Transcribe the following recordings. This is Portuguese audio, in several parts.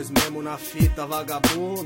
nós mesmo na fita, vagabundo.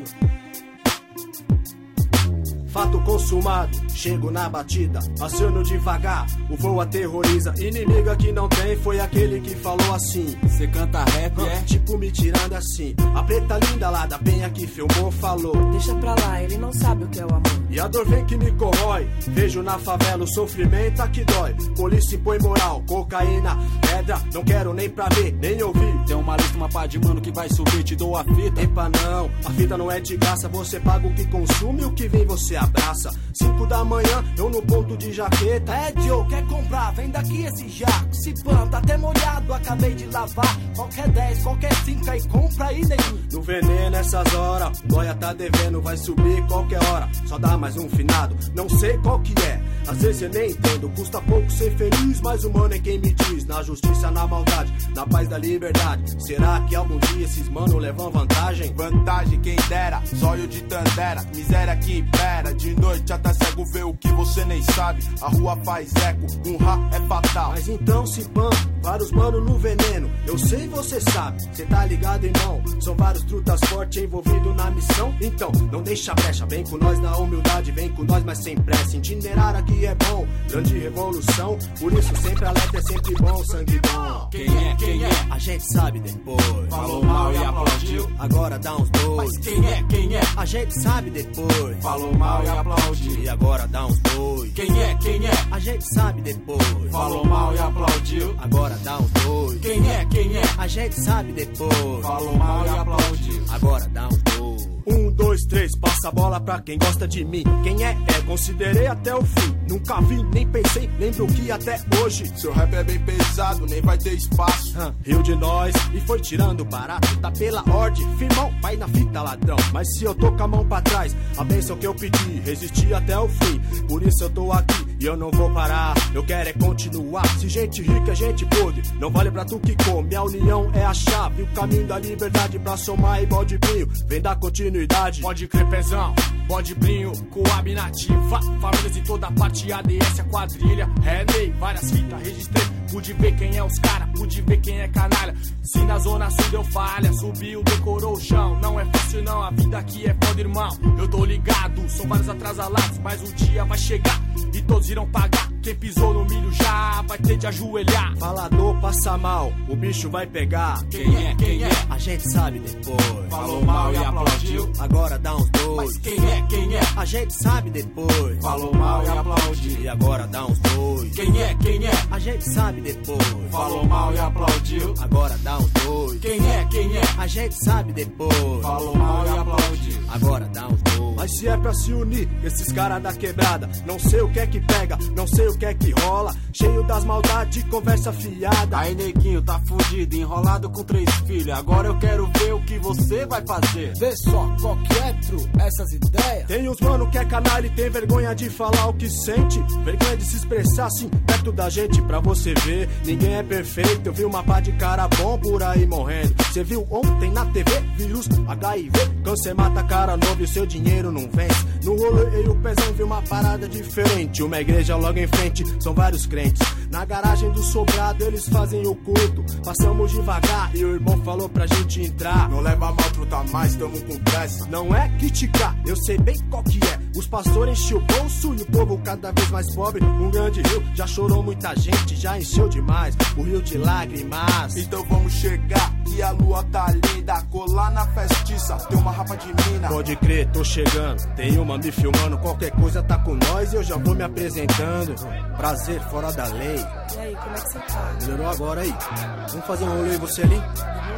Fato consumado, chego na batida, aciono devagar, o voo aterroriza. Inimiga que não tem foi aquele que falou assim: cê canta rap, é? Tipo me tirando assim. A preta linda lá da penha que filmou falou: deixa pra lá, ele não sabe o que é o amor. E a dor vem que me corrói, vejo na favela o sofrimento a que dói. Polícia impõe moral, cocaína, pedra, não quero nem pra ver, nem ouvir. Tem uma lista, uma pá de mano que vai subir, te dou a fita. Epa não, a fita não é de graça, você paga o que consome e o que vem você abraça. 5 da manhã, eu no ponto de jaqueta. É, Joe, quer comprar? Vem daqui esse jaco. Se planta, até molhado, acabei de lavar. Qualquer 10, qualquer 5 aí, compra aí, neguinho. No veneno nessas horas, boia tá devendo, vai subir qualquer hora. Só dá mais um finado, não sei qual que é. Às vezes eu nem entendo, custa pouco ser feliz, mas o mano é quem me diz. Na justiça, na maldade, na paz da liberdade. Será que algum dia esses mano levam vantagem? Vantagem quem dera, zóio de tandera, miséria que impera. De noite até cego vê o que você nem sabe. A rua faz eco, um rá é fatal. Mas então se pã, vários mano no veneno. Eu sei, você sabe, cê tá ligado, irmão. São vários trutas fortes envolvidos na missão. Então, não deixa brecha, vem com nós na humildade. Vem com nós, mas sem pressa. Itinerar aqui é bom, grande revolução. Por isso sempre alerta, é sempre bom, sangue bom. Quem é, quem é? A gente sabe depois. Falou mal e aplaudiu. Agora dá uns dois. Mas quem é, quem é? A gente sabe depois. Falou mal e aplaudiu. E agora dá uns dois. Quem é, quem é? A gente sabe depois. Falou mal e aplaudiu. Agora dá uns dois. Quem é, quem é? A gente sabe depois. Falou mal e aplaudiu. Agora dá uns dois. 1, 2, 3, passa a bola pra quem gosta de mim. Quem é, considerei até o fim. Nunca vi, nem pensei, lembro que até hoje seu rap é bem pesado, nem vai ter espaço. Riu de nós e foi tirando barato. Tá pela ordem, firmão, vai na fita, ladrão. Mas se eu tô com a mão pra trás, a bênção que eu pedi, resisti até o fim. Por isso eu tô aqui e eu não vou parar. Eu quero é continuar. Se gente rica é gente podre, não vale pra tu que come. A união é a chave, o caminho da liberdade pra somar e bode brinho. Vem dar continuidade. Pode crer, pezão, bode brinho, coab nativa. Famílias em toda parte, ADS, a quadrilha. Ney, várias fitas, registrei. Pude ver quem é os cara, pude ver quem é canalha. Se na zona sul deu falha, subiu, decorou o chão. Não é fácil não, a vida aqui é foda, irmão. Eu tô ligado, são vários atrasalados, mas o dia vai chegar e todos irão pagar. Quem pisou no milho já vai ter de ajoelhar. Falador passa mal, o bicho vai pegar. Quem é, quem é? A gente sabe depois. Falou mal e aplaudiu. Agora dá uns dois. Mas quem é, quem é? A gente sabe depois. Falou mal e aplaudiu. E agora dá uns dois. Quem é, quem é? A gente sabe depois. Falou mal e aplaudiu. Agora dá uns dois. Quem é, quem é? A gente sabe depois. Falou mal e aplaudiu. Agora dá uns dois. Mas se é pra se unir, esses caras da quebrada, não sei o que é que pega, não sei o que é que rola. Cheio das maldades, conversa fiada. Aí neguinho, tá fudido, enrolado com 3 filhos. Agora eu quero ver o que você vai fazer. Vê só, qual que é, tru, essas ideias. Tem uns mano que é canalha e tem vergonha de falar o que sente. Vergonha de se expressar assim, perto da gente. Pra você ver, ninguém é perfeito. Eu vi uma pá de cara bom por aí morrendo. Cê viu ontem na TV, vírus, HIV. Câncer mata cara novo e o seu dinheiro não vence. No rolê e o pezão vi uma parada diferente. Uma igreja logo em frente, são vários crentes. Na garagem do sobrado eles fazem o culto. Passamos devagar e o irmão falou pra gente entrar. Não leva mal, truta mais, tamo com pressa. Não é criticar, eu sei bem qual que é. Os pastores enchem o bolso e o povo cada vez mais pobre. Um grande rio, já chorou muita gente, já encheu demais o rio de lágrimas. Então vamos chegar e a lua tá linda. Colar na festiça, tem uma rapa de mina. Pode crer, tô chegando, tem uma me filmando. Qualquer coisa tá com nós e eu já vou me apresentando. Prazer, fora da lei. E aí, como é que você tá? Melhorou agora aí? Vamos fazer um rolê e você ali?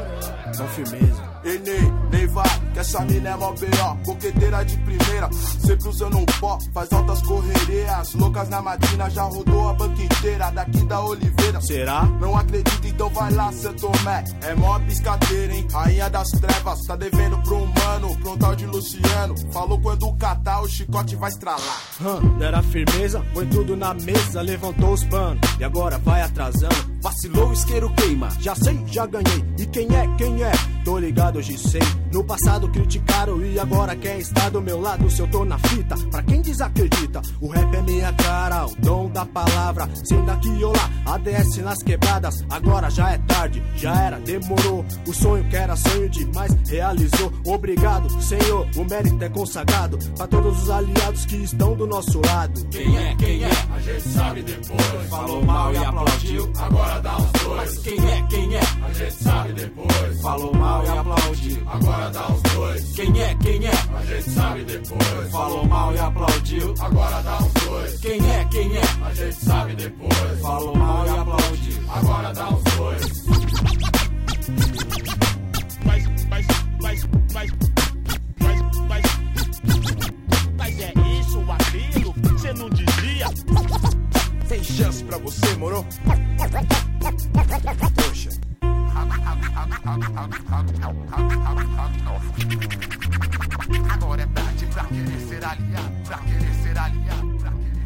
Com firmeza. Ei, nem vai, que essa mina é mó B.O. Coqueteira de primeira, sempre usando um pó. Faz altas correrias, loucas na matina. Já rodou a banca inteira, daqui da Oliveira. Será? Não acredita, então vai lá, São Tomé. É mó piscadeira, hein, rainha das trevas. Tá devendo pro humano, pro um tal de Luciano. Falou quando catar, o chicote vai estralar. Dera firmeza, põe tudo na mesa, levantou os panos. E agora vai atrasando. Vacilou, isqueiro queima. Já sei, já ganhei. E quem é? Quem é? Tô ligado, hoje sei. No passado criticaram e agora quem está do meu lado se eu tô na fita? Pra quem desacredita, o rap é minha cara, o dom da palavra. Sem daqui ou lá, ADS nas quebradas. Agora já é tarde, já era, demorou. O sonho que era sonho demais realizou. Obrigado, Senhor, o mérito é consagrado pra todos os aliados que estão do nosso lado. Quem é? Quem é? A gente sabe depois. Falou mal e aplaudiu. Agora dá os dois. Mas quem é? Quem é? A gente sabe depois. Falou mal e aplaudiu. Agora dá os dois. Quem é? Quem é? A gente sabe depois. Falou mal e aplaudiu. Agora dá os dois. Quem é? Quem é? A gente sabe depois. Falou mal e aplaudiu. Agora dá os dois. Mas é isso, aquilo, você não dizia. Tem chance pra você, moro? Poxa. Agora é tarde pra querer ser aliado, pra querer ser aliado, pra querer...